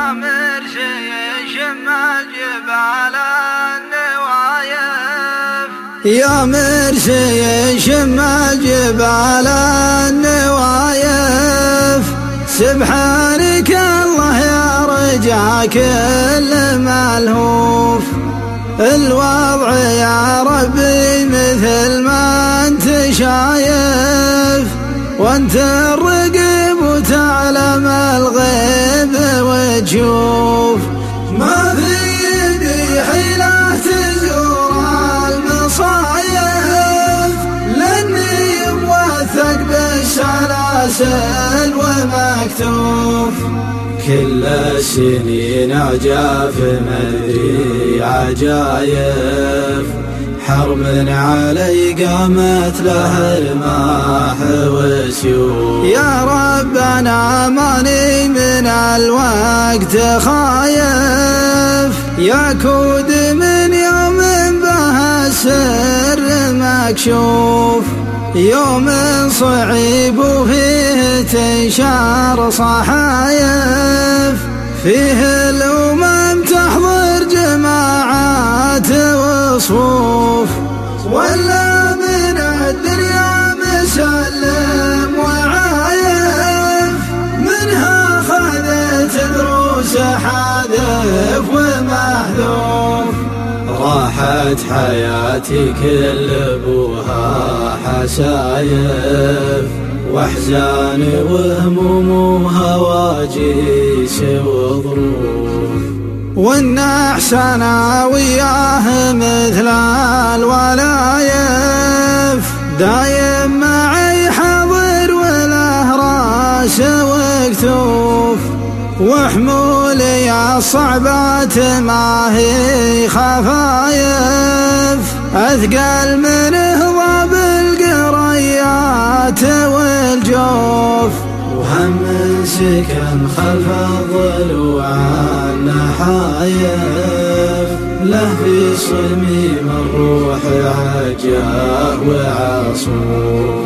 يا مرشي شم جبال النوايف سبحانك الله يا رجع كل ملهوف. الوضع يا ربي مثل ما انت شايف، وانت الرقيب وتعلم الغيب وتشوف. ما في يدي حيلة تزور المصايف، لاني موثق بالسلاسل ومكتوف. كل السنين عجاف مدري عجايف، حرب علي قامت له رماح وسيوف. يا ربنا ماني من الوقت خايف، يا كود من يوم به السر مكشوف. يوم صعيب وفيه تنشار صحايف، فيه الأمم تحضر جماعات وصفوف. ولا من الدنيا مسلم وعايف، منها خذت دروس حاذف ومحذوف. راحت حياتي كل ابوها حسايف، واحزان وهموم وهواجيس وظروف. وان احسنا وياه مثل الولايف، دايم معي حاضر وله راس وكتوف. وحمولي الصعبات ما هي خفايف، اثقل منه ضاب القريات والجوف. وهم سكن خلف الضلوع النحايف، له في صميم الروح عجاه وعصوف.